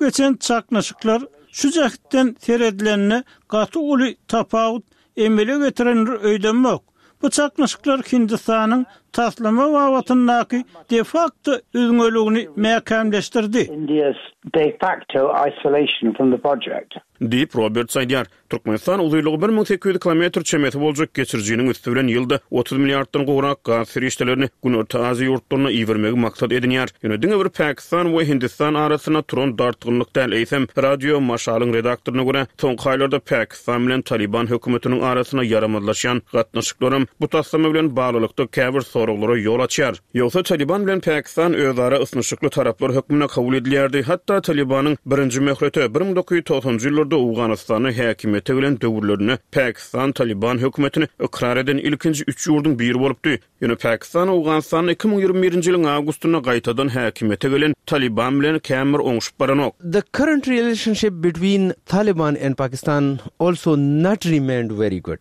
geçen çaknaşıklar şu cahitten seredilenine katı ulu tapağıt emele getirenler öydenmek. Bu çaknaşıklar Hindistan'ın taslama vavatındaki de facto üzgünlüğünü mehkemleştirdi. India's de facto isolation from the project. Deep Robert Saydiyar, Türkmenistan uzaylığı 1800 kilometr çemeti bolacak geçirjinin üstüren yılda 30 milyarddan gorak gaz feriştelerini gün orta Aziya yurtlarına ivermegi maksat edinýär. Ýöne bir Pakistan we Hindistan arasına turan dartgınlyk däl eýsem radio maşalyň redaktoryna görä soňky aýlarda Pakistan bilen Taliban hökümetiniň arasına yaramazlaşan gatnaşyklaryň bu taslama bilen baglanykda käbir soraglara ýol açýar. Ýogsa Taliban bilen Pakistan özara ysnyşykly taraplar hökmüne kabul edilýärdi. Hatta Talibanyň birinji möhreti 1990-njy ýyllarda Awganystany häkimeti bilen döwürlerini Pakistan Taliban hökümetini ikrar eden ilkinji 3 ýurduň biri bolupdy. Ýöne Pakistan Awganystany 2021-nji ýylyň awgustyna gaýtadan häkimeti bilen Taliban bilen kämir oňuşup baranok. The current relationship between Taliban and Pakistan also not remained very good.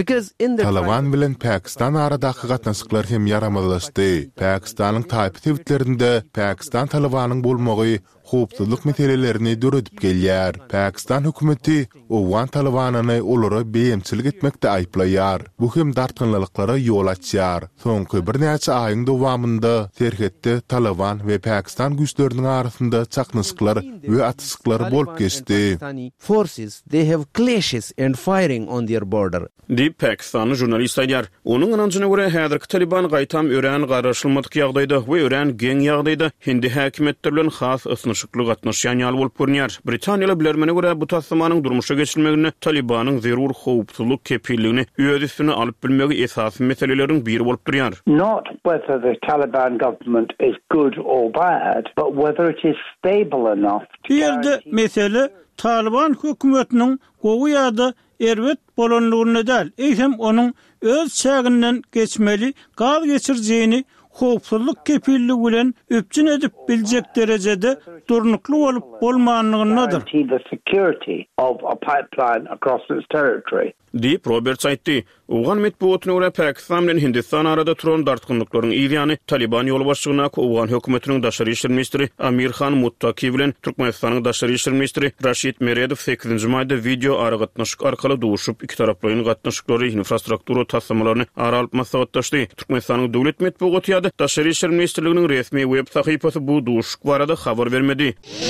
Taliban bilen Pakistan aradaky gatnaşyklar hem yaramazlaşdy. Pakistanyň taýip tewitlerinde Pakistan Talibanyň bolmagy howpsuzlyk meselelerini döredip gelýär. Pakistan hökümeti Awgan Talibanyny olara beýemçilik etmekde aýplaýar. Bu hem dartgynlyklara ýol açýar. Soňky bir näçe aýyň dowamında serhetde Taliban we Pakistan güýçleriniň arasynda çaknaşyklar we atışyklar bolup geçdi. Forces they have clashes and firing on their border. Deep Pakistanlı jurnalist aýdýar. Onuň anancına görä häzirki Taliban gaýtam ören garaşylmadyk ýagdaýda we ören geň ýagdaýda hindi häkimetleri bilen has ysnyşykly gatnaşýan ýaly bolup görünýär. Britaniýaly bilermene görä bu taslamanyň durmuşa geçirilmegine Talibanyň zerur howpsuzlyk kepilligini öz üstüne alyp bilmegi esasy meseleleriň biri bolup durýar. Not whether the Taliban government is good or bad, but whether it is stable enough. Ýerde mesele Taliban hökümetiniň gowy ýa-da erwet bolanlygyny däl, eýsem onuň öz çäginden geçmeli, gaz geçirjegini howpsuzlyk kepilligi bilen öpçün edip biljek derejede durnukly bolup bolmanlygynadyr. The security of a pipeline across its territory. Deep Robert aýtdy. Awgan metbuatyna görä Pakistan bilen Hindistan arada turan dartgynlyklaryň ýa-ni Taliban ýol başçylygyna Awgan hökümetiniň daşary işler ministri Amir Khan Muttaqi bilen Türkmenistanyň daşary işler ministri Rashid Meredow 8-nji maýda video aragatnaşyk arkaly duşup iki taraplaryň gatnaşyklary infrastruktura taslamalaryny ara alyp maslahatlaşdy. Türkmenistanyň döwlet metbuaty ýa-da daşary işler ministrliginiň resmi web sahypasy bu duşuk barada habar bermedi.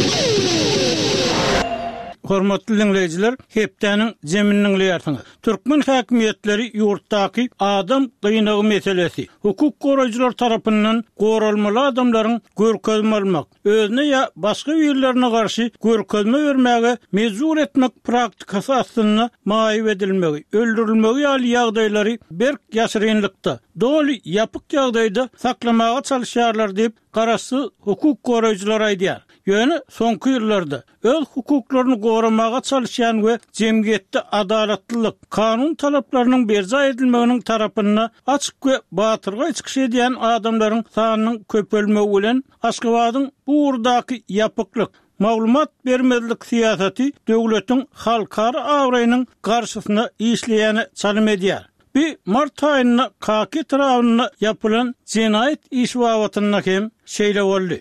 Hormatly dinleyijiler, hepdeniň jeminiň ýartyny. Türkmen häkimetleri ýurtdaky adam gynagy meselesi, hukuk goraýjylar tarapyndan goralmaly adamlaryň görkezme almak, özüne ýa başga ýerlerine garşy görkezme bermäge mejbur etmek praktikasy aslynda maýyp edilmegi, öldürilmegi ýaly ýagdaýlary berk ýaşyrynlykda, doly ýapyk ýagdaýda saklamaga çalyşýarlar diýip garaşy hukuk goraýjylar aýdýar. Ýöne soňky ýyllarda öz hukuklaryny goramaga çalyşan we jemgyýetde adalatlylyk, kanun talaplarynyň berja edilmeginiň tarapyna açyk we batyrga çykyş edýän adamlaryň sanynyň köpelmegi bilen Aşgabatyň bu urdaky ýapyklyk, maglumat bermezlik siýasaty döwletiň halkara awraýynyň garşysyna işleýäni çalym edýär. Bir mart aýyna Kaki tarawyna ýapylan jinayet iş wawatyna hem şeýle boldy.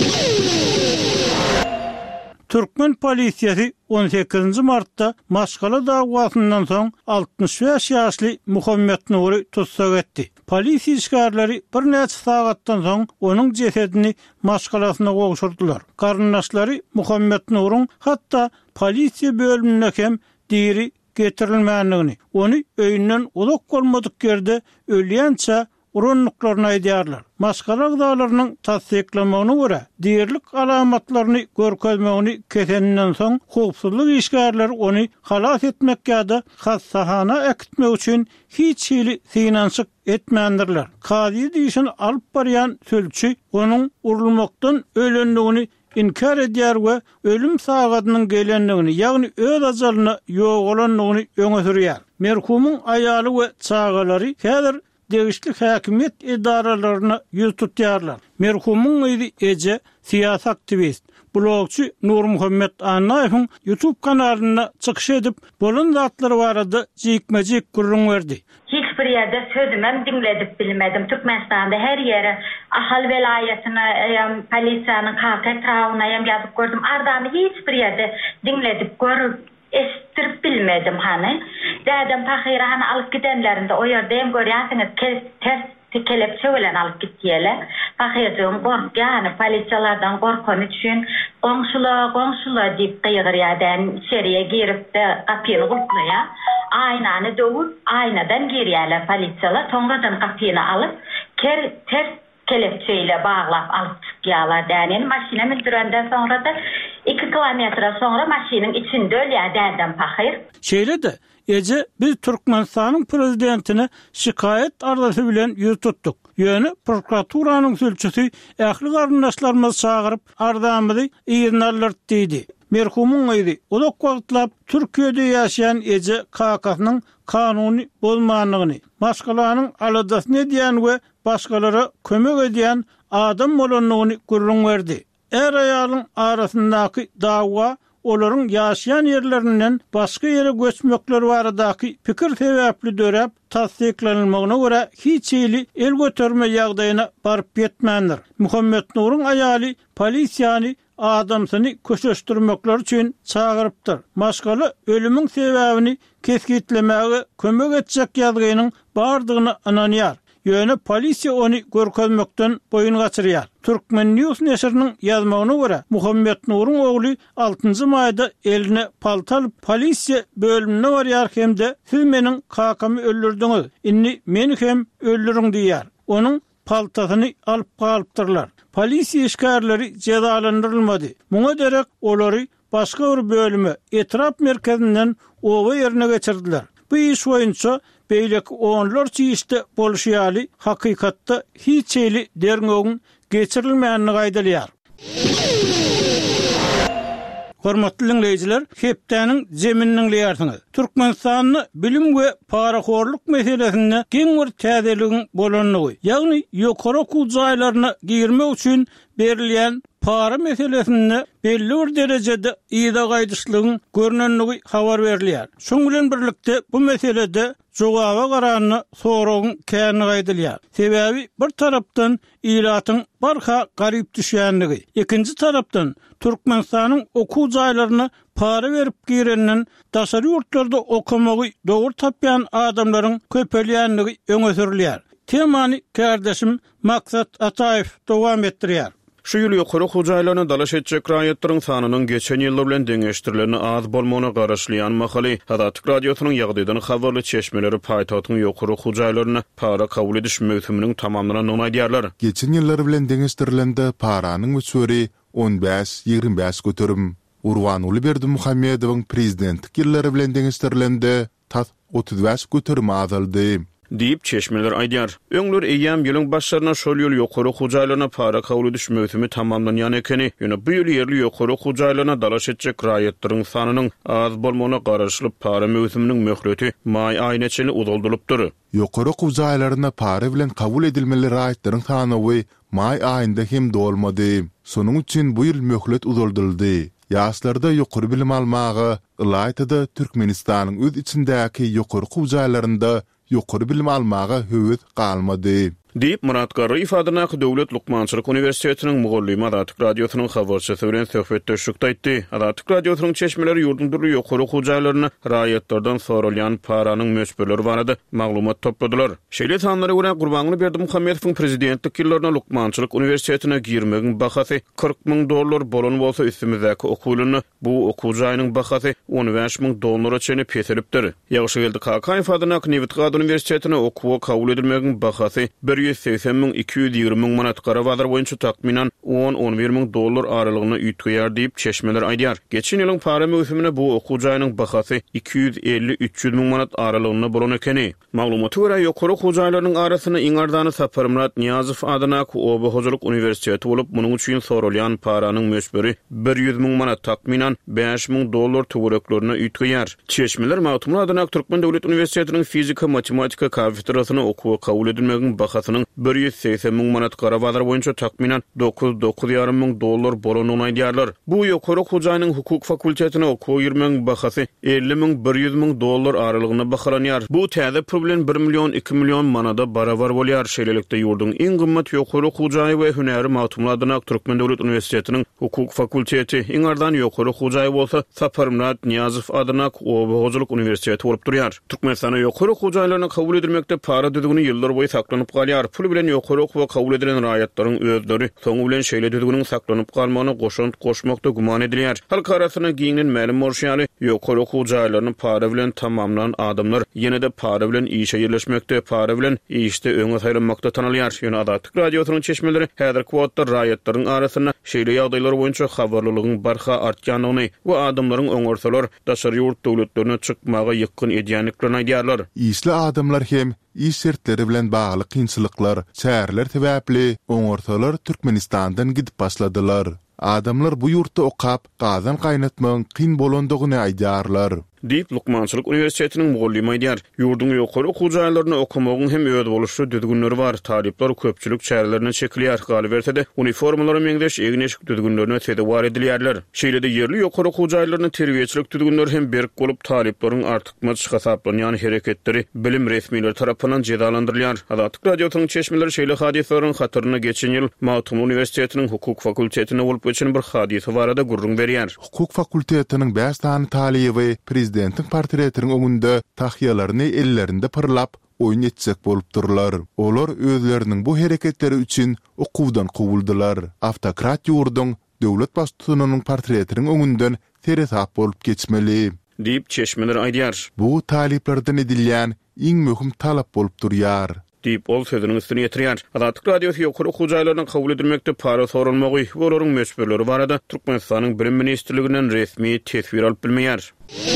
Türkmen polisiýasy 18 martda Maşgala dagwasyndan soň 65 ýaşly Muhammed Nury tutsak etdi. Polisiýa işgärleri bir näçe sagatdan soň onuň jesedini Maşgalasyna gowşurdylar. Garyndaşlary Muhammed Nuryň hatda polisiýa bölümine hem diri getirilmänligini, ony öýünden uzak bolmadyk ýerde ölýänçe uranlyklaryny aýdýarlar. Maşgala gydalarynyň tasdiklamagyna görä, diýerlik alamatlaryny görkezmegini keseninden soň howpsuzlyk işgärleri ony halas etmek ýa-da hassahana ekitmek üçin hiç hili finansyk etmändirler. Kady diýişini alyp barýan sölçü onuň urulmakdan ölendigini inkar edýär we ölüm sagatynyň gelendigini, ýagny öz ajalyna ýogalandygyny öňe sürýär. Merhumun aýaly we çagalary häzir degişli häkimet idaralaryna ýüz tutýarlar. Merhumun ýyly Ece siýasat aktivist, blogçy Nur Muhammed Anaýewiň YouTube kanalyna çykyş edip, bolan zatlary barada jikmejik gurrun berdi. Hiç hiç bir yerde sözümem dinledip bilmedim. Türkmenistan'da her yere ahal velayetine, polisiyanın kalk etrafına yazıp gördüm. Ardamı hiç bir yerde dinledip görüp estirip bilmedim hani. Dedim pahira hani alıp gidenlerinde o yerdeyim görüyorsunuz ters kelepçe bilen alıp gittiler. Pahircığım kork yani polisiyalardan korkun için komşula deyip kıyırıyadan içeriye girip de kapıyı kulplaya. Aynanı dövüp aynadan giriyorlar polisiyalar. Sonradan kapıyı alıp ters kelepçeyle bağlap alıp çıkıyorlar. Yani maşine müdüründen sonra da 2 kilometre sonra maşinin içinde ölüyor derden pahir. Şeyle de Ece biz Türkmenistan'ın prezidentine şikayet ardısı bilen yüz tuttuk. Yönü prokuraturanın sülçüsü ähli garyndaşlarymyz çağırıp ardamyzy ýygnarlyrt diýdi. Merhumun aýdy. Olak wagtlap Türkiýede ýaşaýan Ece kakasynyň kanuny bolmanlygyny, başgalanyň aladasyny diýen we başgalara kömek edýän adam bolanlygyny gurrun berdi. Er aýalyň arasyndaky dawa olaryň ýaşaýan ýerlerinden başga ýere göçmekleri baradaky pikir sebäpli dörep tasdiklenilmegine görä hiç ýyly el götürme ýagdaýyna baryp ýetmändir. Muhammed Nur'un aýaly polisiýany adamsyny köşeşdirmekler üçin çağırıpdyr. Maşgaly ölümüň sebäbini keskitlemege kömek etjek ýagdaýynyň bardygyny ananýar. Yöne polisiýa ony görkezmekden boyun gaçyrýar. Türkmen News neşriniň ýazmagyna görä, Muhammed Nur'un ogly 6-njy maýda eline paltal polisiýa bölümine barýar hemde siz meniň kakamy öldürdiňiz. Inni meni hem öldürüň diýär. Onuň paltasyny alyp galypdyrlar. Polisiýa işgärleri cezalandyrylmady. Muňa derek olary başga bir bölüme etrap merkezinden owa ýerine geçirdiler. Bu iş boýunça beýleki onlarça işte bolşýaly hakykatda hiç ýyly derňögün geçirilmänini gaýdalýar. Hormatly dinleýijiler, hepdeniň zemininiň ýarsyňyz. Türkmenistanyny bilim we paraxorluk meselesinde giň bir täzeligiň bolanlygy, ýagny ýokary okuw jaýlaryna girmek üçin berilýän para meselesinde belli bir derejede ýyda gaýdyşlygyň görnenligi habar berilýär. Şoň bilen birlikde bu meselede jogaba garanyny soragyň kärni gaýdylýar. Sebäbi bir tarapdan ýylatyň barha garyp düşýänligi, ikinji tarapdan Türkmenistanyň okuw jaýlaryna para berip girenden daşary ýurtlarda okumagy dogry tapýan adamlaryň köpelýänligi öňe sürilýär. Temany kardeşim Maksat Ataev dowam etdirýär. Şu ýyl ýokary hujaýlaryna dalaş etjek raýatlaryň sanynyň geçen ýyllar bilen deňeşdirilerine az bolmagyna garaşlyan makaly Hadatlyk radiosynyň ýagdaýdan habarly çeşmeleri paýtagyň ýokary hujaýlaryna para kabul ediş möhüminiň tamamlanyny aýdýarlar. Geçen ýyllar bilen deňeşdirilende paranyň üçüri 15-25 götürüm. Urwan Ulyberdi Muhammedowyň prezidentlik ýyllary bilen deňeşdirilende 35 götürüm azaldy. Diýip çeşmeler aýdýar. Öňler eýýäm ýylyň başlaryna şol ýol ýokary hujaýlaryna para kabul ediş möhümi tamamlanýan ekeni, ýöne bu ýyl ýerli ýokary hujaýlaryna dalaş etjek raýatlaryň sanynyň az bolmagyna garaşlyp para möhüminiň möhleti maý aýyna çenli uzaldylypdyr. Ýokary hujaýlaryna para bilen kabul edilmeli raýatlaryň sany maý aýynda hem dolmady. Sonuň üçin bu ýyl möhlet uzaldyldy. Ýaşlarda ýokary bilim almagy, ýylaýda Türkmenistanyň öz içindäki ýokary hujaýlarynda ýokary bilim almaga höwet galmady. Diýip Murat Garry ifadana Döwlet Lukmançylyk Uniwersitetining mugallymy Hadatlyk radiosynyň habarçysy bilen söhbetdeşikde aýtdy. Hadatlyk radiosynyň çeşmeleri ýurdundyry ýokary hujaýlaryna raýatlardan sorulýan paranyň möçberleri barada maglumat topladylar. Şeýle sanlary görä Gurbanyny Berdi Muhammedowyň prezidentlik ýyllaryna Lukmançylyk Uniwersitetine girmegiň bahasy $40,000 bolan bolsa üstümizdäki okuwlaryny bu okuw jaýynyň bahasy $15,000 çenli peselipdir. Ýagşy geldi KK ifadana Newitgad Uniwersitetine okuwa kabul edilmegiň bahasy 180,000-220,000 manat Garawazar boýunça takminan $10-11,000 aralygyny ýitýär diýip çeşmeler aýdýar. Geçen ýylyň para möhümine bu okuw jaýynyň bahasy 250-300,000 manat aralygyny bolan ekeni. Maglumaty görä ýokary hujaýlarynyň arasyna iň ardany Saparmurat Niýazow adına Oba Hojalyk Uniwersiteti bolup, munyň üçin sorulýan paranyň möçberi 100,000 manat takminan $5,000 töwereklerine ýitýär. Çeşmeler Maglumat adına Türkmen Döwlet Uniwersitetining fizika matematika kafedrasyny okuwa kabul edilmegiň bahasy Türkmenistan'ın 180 000 manat gara bazar boýunça takminan $9,5 miň bolanyny aýdýarlar. Bu ýokary Hujaýnyň hukuk fakultetine okuw ýermeň bahasy $50,000-100 000 aralygyna baharanýar. Bu täze problem 1 milyon 2 milyon manada barabar bolýar. Şeýlelikde ýurdun iň gymmat ýokary Hujaý we hünäri matumladyna Türkmen Döwlet Uniwersitetining hukuk fakulteti iňardan ýokary Hujaý bolsa Saparmrat Niyazow adyna Obahoculuk Uniwersiteti bolup durýar. Türkmenistana ýokary Hujaýlaryny kabul edilmekde para düdügini ýyllar boýy saklanyp galýar. Pul bilen ýokary we kabul edilen raýatlaryň özleri soňu bilen şeýle düdüginiň saklanyp galmagyna goşmakda guman edilýär. Halk arasynda giňen ma'lum bolýary ýokary Hujaýlaryny para bilen tamamlanan adamlar ýene-de para bilen işe ýerleşmekde, para bilen işte öňe saýlanmakda tanalýar. Ýöne Adatyk radiosynyň çeşmeleri häzirki wagtda raýatlaryň arasynda şeýle ýagdaýlar boýunça habarlylygyň barha artýanyny we adamlaryň öňörseler daşary ýurt döwletlerine çykmaga ýykyn edýänliklerini aýdýarlar. Isli adamlar hem iş şertleri bilen bagly kynçylyklar, çärler sebäpli öňörseler Türkmenistandan gidip başladylar. Adamlar bu ýurtda okap, gazan gaýnatmagyň kyn bolandygyny aýdýarlar. Diýip Lukmançylyk Uniwersitetining mugallim aýdýar. Ýurdun ýokary okuwjylaryny okumagyň hem öýde boluşy düzgünleri bar. Talipler köpçülik çärlerine çekilýär. Galbertede uniformalary meňdeş egneşik düzgünlerine tedewar edilýärler. Şeýlede ýerli ýokary okuwjylaryny terbiýeçilik düzgünleri hem berk bolup talipleriň artykmaç hasaplanýan hereketleri bilim resmiýetleri tarapyndan jedalandyrylýar. Adatyk radiosynyň çeşmeleri şeýle hadisleriň hatyryna geçen ýyl Matum Uniwersitetining hukuk fakultetine bolup geçen bir hadisy barada gurrun berýär. Hukuk fakultetiniň 5 tany talibi Prezidentin portretinin öňünde tahyýalaryny ellerinde pırlap oýun etjek bolup durlar. Olar özleriniň bu hereketleri üçin okuwdan kowuldylar. Автократ ýurdun döwlet başçysynyň portretiniň öňünden teresap bolup geçmeli diýip çeşmeler aýdýar. Bu taliplerden edilýän iň möhüm talap bolup durýar. Diýip ol sözüniň üstüne ýetirýär. Adatyk radiosy ýokary Hujaýlaryny kabul edilmekde para sorulmagy we olaryň meşgulleri barada Türkmenistanyň bilim ministrliginden resmi tesbir alyp bilmeýär.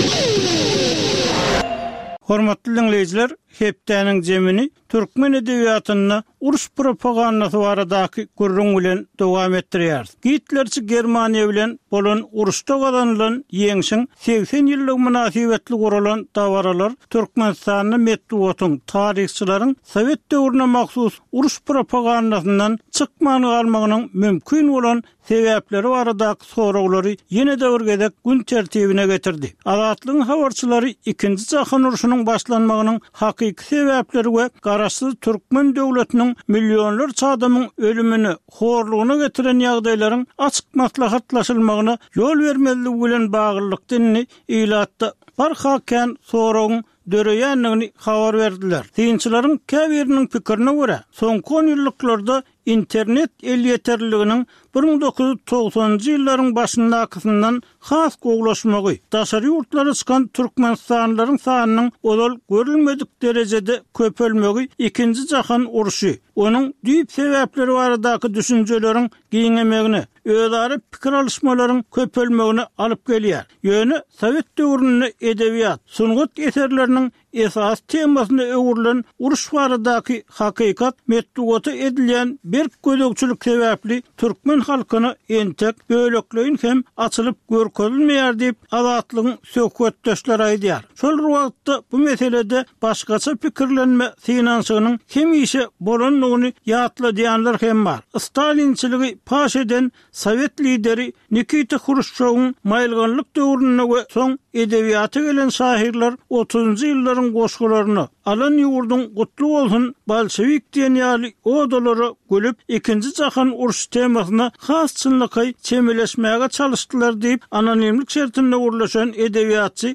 Hormatly dinleyijiler, hepdäniň jemini Türkmen edebiýatyna uruş propagandasy baradaky gurrun bilen dowam etdirýär. Gitlerçi Germaniýa bilen bolan uruşda gazanylan ýeňşiň 80 ýyllyk münasibetli guralan dawaralar Türkmenistanyň medeniýetyň taryhçylaryň Sowet döwrüne mahsus uruş propagandasyndan çykmany almagynyň mümkin bolan sebäpleri baradaky soraglary ýene-de bir gezek gün tertibine getirdi. Azatlygyň habarçylary 2-nji Jahan uruşynyň başlanmagynyň hakyky sebäpleri we garaşsyz Türkmen döwletiniň milyonlarça adamyň ölümini, horlugyny getiren ýagdaýlaryň açyk maslahatlaşylmagyna ýol bermezligi bilen baglylyk dinini ilatda barhakan soragyň döreýänligini habar berdiler. Dinçilaryň käbiriniň pikirine görä, soňky 10 ýyllyklarda internet el ýeterliginiň 1990-njy ýyllaryň başyndakysyňdan has gowlaşmagy, daşary ýurtlara çykan türkmenistanlylaryň sanynyň olal görülmedik derejede köpelmegi, 2-nji Jahan uruşy, onuň düýp sebäpleri baradaky düşünjeleriň giňemegine, özara pikir alışmalaryň köpelmegine alyp gelýär. Ýöne Sowet döwrüne edebiýat, sungat eserleriniň esas temasyna öwrilen uruş baradaky hakykat medeniýeti edilýän bir gözegçilik sebäpli Türkmen halkyny entek bölekleýin hem açylyp görkezilmeýär diýip azatlygyň söhbetdeşleri aýdýar. Şol wagtda bu meselede başgaça pikirlenme finansynyň hem işe bolanlygyny ýatladýanlar hem bar. Stalinçiligi paş eden Sowet lideri Nikita Khrushchevň maýylganlyk döwrüne we soň edebiýaty gelen şairler 30-njy ýyllaryň goşgularyny alan ýurdun gutly bolsun bolşewik diýen ýaly odalary gülüp 2-nji Jahan uruşy temasyna has çynlyky çemeleşmäge çalışdylar diýip anonimlik şertinde urlaşan edebiýatçy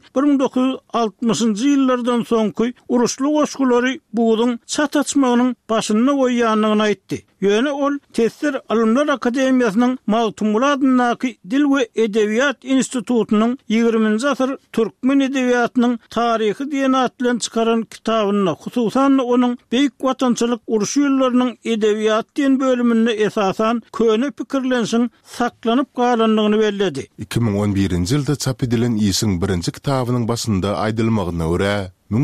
1960-njy ýyllardan soňky uruşly goşgulary buğdun çat açmagynyň başyna goýýanyny aýtdy. Ýöne ol Tesir Alymlar Akademiýasynyň Magtumul adynaky Dil we Edebiýat Institututynyň 20-nji asyr Türkmen edebiýatynyň taryhy diýen atlan çykaran kitabyny, hususan onuň beýik watançylyk uruşy ýyllarynyň edebiýat diýen bölümini esasan köne pikirlenşiň saklanyp galanlygyny belledi. 2011-nji ýylda çap edilen Ýysyň 1-nji kitabynyň başynda aýdylmagyna görä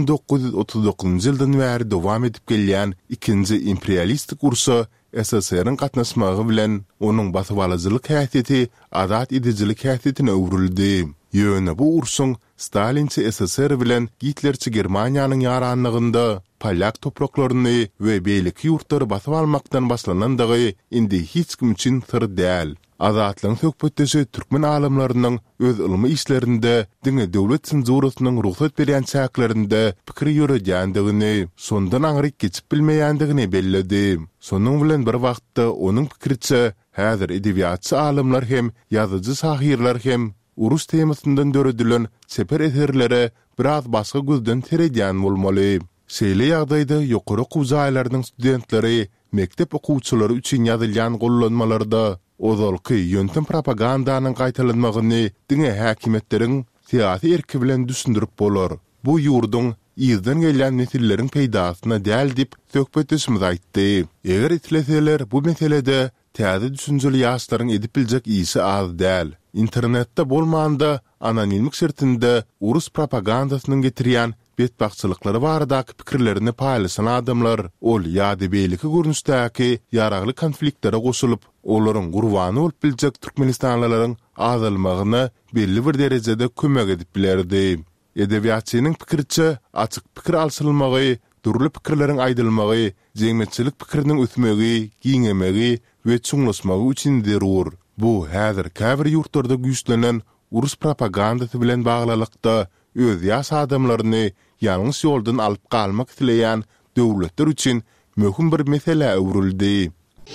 1939-njy ýyldan bäri dowam edip gelýän 2-nji imperialistik urusy SSR-ın gatnaşmagy bilen onuň basyp alyjylyk häsiýeti azat edijilik häsiýetine öwrüldi. Ýöne bu ursuň Stalinçi SSR bilen Hitlerçi Germaniýanyň ýaranlygynda Polyak topraklaryny we beýleki ýurtlary basyp almakdan başlanandygy indi hiç kim üçin sır däl. Azatlyň söhbetdesi türkmen alimläriniň öz ilmi işlerinde diňe döwlet sensurusynyň ruhsat berýän çäklerinde pikir ýörejändigini, sondan aňryk geçip bilmeýändigini belledi. Sonuň bilen bir wagtda onuň pikirçe häzir edebiýatçy alimler hem ýazyjy sahirler hem urus temasyndan döredilen seper eserlere biraz başga gözden teredýän bolmaly. Şeýle ýagdaýda ýokary okuwjaýlarynyň studentleri mektep okuwçylary üçin ýazylýan gollanmalarda ozalky ýöntem propagandanyň gaýtalanmagyny diňe häkimetleriň siýasy erki bilen düşündirip bolar. Bu ýurdun ýyzdan gelýän nesilleriň peýdasyna däl dip söhbetimiz aýtdy. Eger itleseler bu meselede täze düşünjeli ýaşlaryň edip biljek ýyşy az däl. İnternetde bolmanda anonimlik şertinde urus propagandasynyň getirýän betbaxçylyklary baradaky pikirlerini paýlaşan adamlar ol ýa-da beýleki görnüşdäki ýaragly konfliktlere goşulyp olaryň gurbany bolup biljek türkmenistanlylaryň azalmagyna belli bir derejede kömek edip bilerdi. Edebiýatçynyň pikirçe açyk pikir alşylmagy, durly pikirleriň aýdylmagy, jeňmetçilik pikiriniň ötmegi, giňemegi we çuňlaşmagy üçin derur. Bu häzir käbir ýurtlarda güýçlenen urus propagandasy bilen baglylykda öz ýaş adamlaryny ýalňyş ýoldan alyp galmak dileýän döwletler üçin möhüm bir mesele öwrüldi.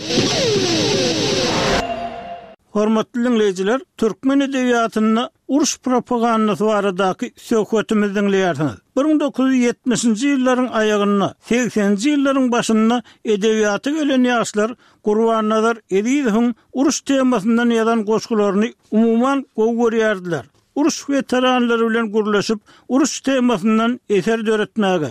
Hormatly dinleýijiler, türkmen edebiýatyna uruş propagandasy baradaky söhbetimizi dinleýärsiniz. 1970-nji ýyllaryň aýagyna, 80-nji ýyllaryň başyna edebiýaty gelen ýaşlar Gurban Nazar Ediýewiň uruş temasyndan ýazan goşgularyny umumyň gowy görýärdiler. Uruş veteranları bilen gurlaşyp uruş temasyndan eser döretmäge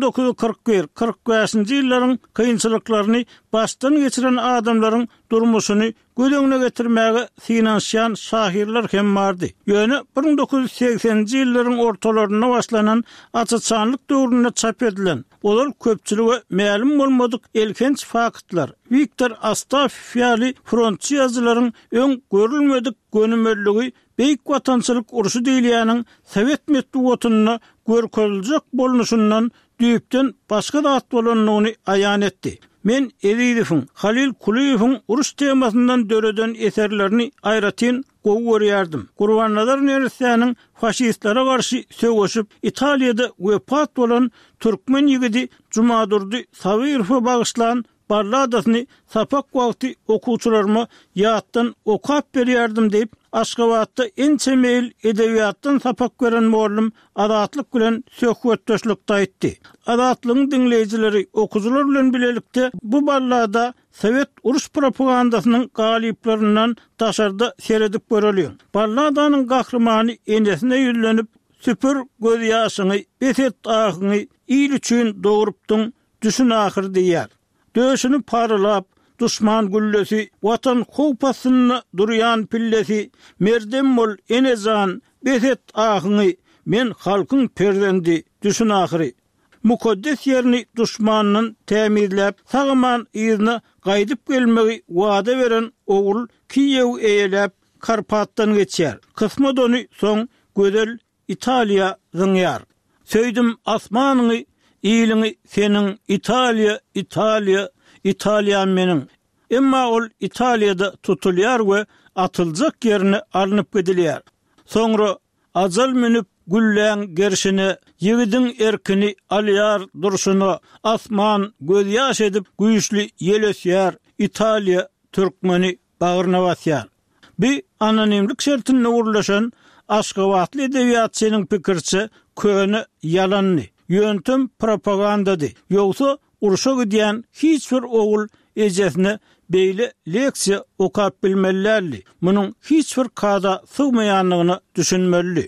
1941-45-nji ýyllaryň kynçylyklaryny başdan geçiren adamlaryň durmuşyny göz öňüne getirmäge finansiýan şahirler hem bardy. Ýöne 1980-nji ýyllaryň ortalaryna başlanan açyçanlyk döwründe çap edilen olar köpçüligi ma'lum bolmadyk elkenç faktlar. Viktor Astafyew ýaly frontçy ýazylaryň öň görülmedik gönümerligi beýik watançylyk uruşy diýilýäniň Sowet medeniýetine görkeljek bolunuşundan düýpden başga dat bolanyny aýan etdi. Men Ediýewiň, Halil Kuliýewiň uruş temasyndan döreden eserlerini aýratyn gowy görýärdim. Gurban Nazar Nersiýanyň faşistlere garşy söwüşip Italiýada wepat bolan türkmen ýigidi Jumadurdy Sawirow'a bagyşlan balladasyny sapak wagty okuwçylaryma ýatdan okap berýärdim diýip Aşgabatda en temel edebiýatdan sapak gören muallim Azatlyk bilen söhbetdeşlikde aýtdy. Azatlygyň dinleýijileri okuwçylar bilen bilelikde bu ballada Sowet uruş propagandasynyň galyplaryndan taşarda seredip görülýär. Balladanyň gahrymany enesine ýüzlenip süpür göz ýaşyny, beset ahyny ýyl üçin dogurupdyň düşün ahir diýär. Döşünü paralap, düşman güllesi, vatan howpasyny durýan pillesi, merdem bol enezan, beset ahyny, men halkyň perdendi, düşün ahyry. Mukaddes ýerini düşmanyň tämirläp, sagaman ýyzyna gaýdyp gelmegi wada beren ogul Kiýew eýelep Karpatdan geçýär. Kysma dony soň gözel Italiýa zyňýar. Söýdüm asmanyny, ýylyňy seniň Italiýa, Italiýa, Italiýa meniň. Emma ol Italiýada tutulýar we atyljak ýerine alınıp gidilýär. Soňra azal minip güllän gerşine, ýigidin erkini alýar durşuny, asman göz ýaş edip güýçli ýelesýär. Italiýa türkmeni bagyryna basýar. Bir anonimlik şertine urlaşan Aşgabatly edebiýatçynyň pikirçe köne ýalanny. Ýöntem propagandady. Ýogsa uruşa gidýän hiç bir ogul ejesine beýle leksiýa okap bilmellerli. Munyň hiç bir kada sığmaýanlygyny düşünmeli.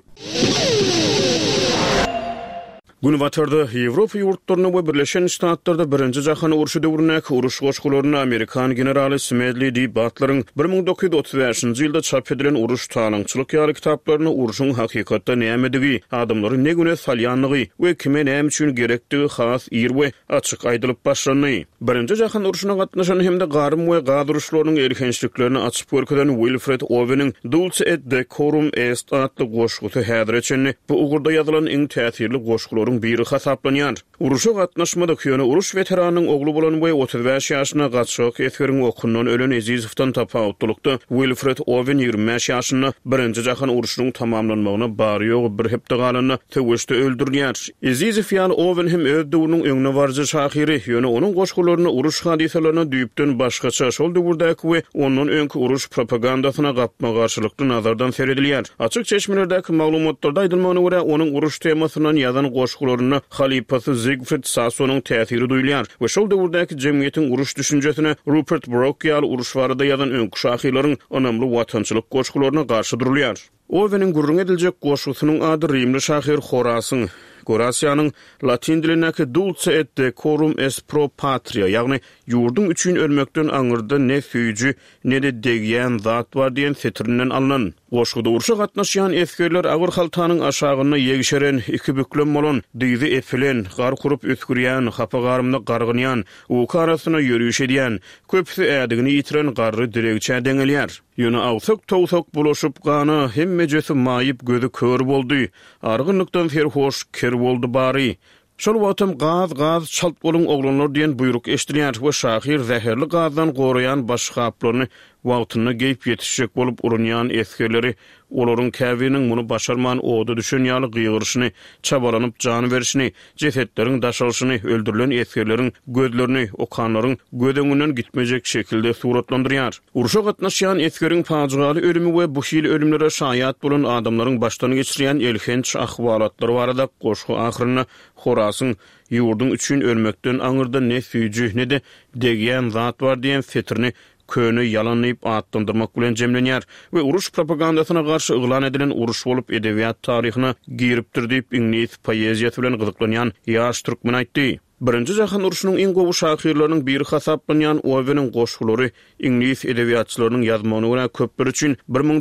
Gün batırda Ýewropa ýurtlaryna we Birleşen Ştatlarda birinji jahany uruşy döwründäki uruş goşgularyny Amerikan generaly Smedley D. Butler'ın 1935-nji ýylda çap edilen uruş taýlançylyk ýaly kitaplaryny uruşyň hakykatda nämetdigi, adamlary ne güne salýanlygy we kime näme üçin gerekdigi has ýer we açyk aýdylyp başlany. Birinji jahan uruşyna gatnaşan hemde garym we gaduruşlarynyň erkençliklerini açyp görkezden Wilfred Owen'in Dulce et Decorum Est adly goşgusy häzir etjeni bu ugurda ýazylan iň täsirli goşgular goşgulorun biri hasaplanýar. Uruşa gatnaşmadyk ýöne uruş veteranynyň ogly bolan we 35 ýaşyna gatşak etgeriň okundan ölen Ezizowdan tapawutlukda Wilfred Owen 25 ýaşyny birinji jahan uruşynyň tamamlanmagyna bary ýogy bir hepde galanyny töweşde öldürýär. Ezizow ýaly Owen hem öz döwrüniň öňüne barjy şahyry ýöne onuň goşgularyny uruş hadiselerini düýpden başgaça şol döwürdäki we onuň öňkü uruş propagandasyna gapma garşylykly nazardan seredilýär. Açyk çeşmelerdäki maglumatlarda aýdylmagyna görä onuň uruş temasynyň ýazan goşgularyny halipasy Siegfried Sassonyň täsiri duýulýar we şol döwürdäki jemgyýetiň uruş düşünjesine Rupert Brooke ýaly uruş barada ýazan öňkü şahylaryň onamly watançylyk goşgularyna garşy durulýar. Owen'in gurrun ediljek goşgusynyň ady Rimli şahyr Horasyň. Horasiýanyň latin dilindäki dulce et decorum est pro patria, ýagny ýurdun üçin ölmekden aňyrda ne süýjü ne de degýän zat bar diýen setirinden alynan. Goşguda uruşa gatnaşýan eskerler agyr haltanyň aşagyna ýegişeren iki büklem bolan, diýdi efilen, gar kurup ötkürýän, hapagarymda gargynýan, uka arasyna ýörüş edýän, köpsi ädigini ýitiren garry diregçä deňelýär. Ýöne awsak towsak bulaşyp gana hemmejesi maýyp gözü kör boldy. Argynlykdan ferhoş ker boldy bary. Şol wagtym gaz çalt bolun oglanlar diýen buyruk eşdilýär we şahyr zäherli gazdan goraýan başgaplaryny wagtyna geýip ýetişjek bolup urunýan eskerleri olaryň käbiniň muny başarman oda düşen ýaly gyýgyrşyny, çabalanyp jan berişini, jesetleriň daşalyşyny, öldürilen eskerleriň gözlerini, okanlaryň gödöňünden gitmejek şekilde suratlandyrýar. Uruşa gatnaşýan eskeriň fajialy ölümi we bu şeýle ölümlere şaýat bolan adamlaryň başdan geçirýän elhenç ahwalatlary barada goşgu ahyryna Horasyň ýurdun üçin ölmekden aňyrda ne süýjü ne de degýän zat bar diýen fetrini köni yalanlayıp atlandırmak bilen jemlenýär we uruş propagandasyna garşy yglan edilen uruş bolup edebiýat taryhyna giripdir diýip ingliz poeziýasy bilen gyzyklanýan ýaş türkmen aýtdy. Birinji jahan uruşynyň iň gowy şahyrlarynyň biri hasaplanýan Owen'in goşgulary ingliz edebiýatçylarynyň ýazmagyna görä köpler üçin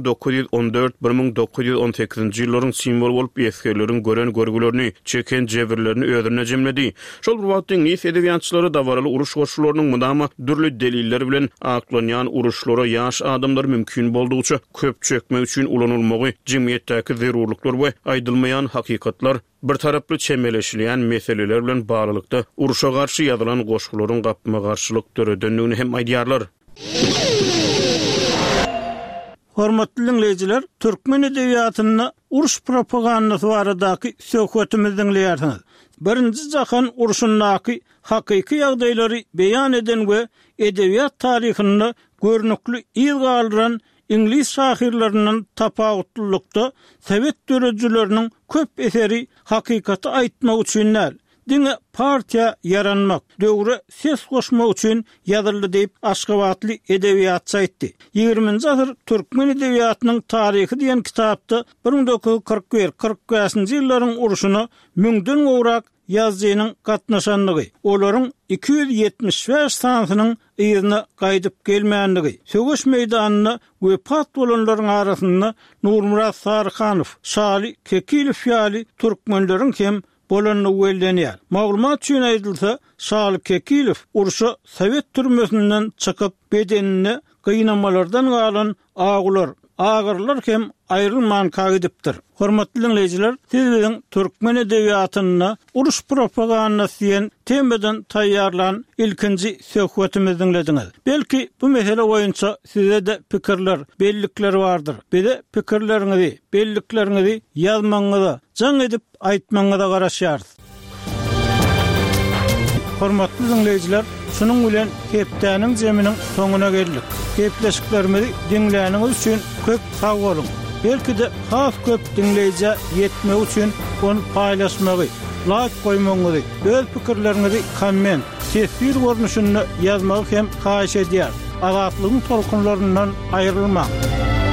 1914-1918-nji ýyllaryň simbol bolup eskerleriň gören görgülerini, çeken jebirlerini özüne jemledi. Şol wagtda ingliz edebiýatçylary dawaraly uruş goşgularynyň mudama dürli deliller bilen aklanýan uruşlara ýaş adamlar mümkin boldugyça köp çekmek üçin ulanylmagy, jemgyýetdäki zerurluklar we aýdylmaýan hakykatlar bir taraply çemeleşilýän meseleler bilen bağlılykda uruşa garşy ýazylan goşgularyň gapma garşylyk töredenligini hem aýdýarlar. Hormatly dinleýijiler, türkmen edebiýatyna uruş propagandasy baradaky söhbetimizi dinleýärsiňiz. Birinji jahan uruşundaky hakyky ýagdaýlary beýan eden we edebiýat taryhyny görnükli ýyl galdyran İngiliz şahirlerinden tapawutlukda Sowet dörejileriniň köp eseri hakykaty aýtmak üçinler, diňe partiýa yaranmak, döwre ses goşmak üçin ýazyldy diýip Aşgabatly edebiýatçy aýtdy. 20-nji asyr türkmen edebiýatynyň taryhy diýen kitapda 1941-45-nji ýyllaryň uruşuny müňden gowrak ýazgynyň gatnaşanlygy, olaryň 275 sansynyň ýerine gaýdyp gelmänligi, söwüş meýdanyny wepat bolanlaryň arasynda Nurmurat Sarıkhanow, Şaly Kekilow ýaly türkmenleriň hem bolanyny wellenýär. Maglumat üçin aýdylsa, Şaly Kekilow uruşa Sowet türmesinden çykyp bedenini gynamalardan galan agyrlar hem aýrylman kagydipdir. Hormatly dinleýijiler, sizlerin türkmen edebiýatyna uruş propagandasy diýen temadan taýýarlan ilkinji söhbetimizi dinlediňiz. Belki bu mesele boýunça size de pikirler, bellikler bardyr. Bize pikirleriňizi, belliklerinizi ýazmaňyza, jaň edip aýtmaňyza garaşýarys. Hormatly dinleýijiler, şunuň bilen hepdäniň jeminiň soňuna geldik. Hepleşiklerimizi dinläniňiz üçin köp sag bolun. Belki de has köp dinleýije ýetmek üçin onu paýlaşmagy, like goýmaňyzy, öz pikirlerinizi komment, tesir görnüşinde ýazmagy hem haýyş edýär. Azatlygyň tolkunlaryndan aýrylmak.